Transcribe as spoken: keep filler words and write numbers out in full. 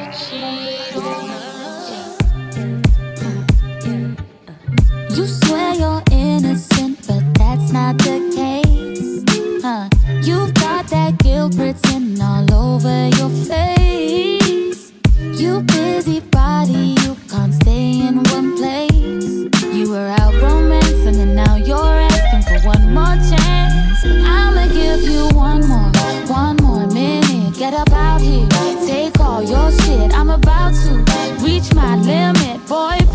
You swear you're innocent, but that's not the case. Huh? You've got that guilt written all over your face. You busybody, you can't stay in one place. You were out romancing and now you're asking for one more chance. I'ma give you one more, one more minute. Get up out here, take all your shit. I'm about to reach my limit, boy.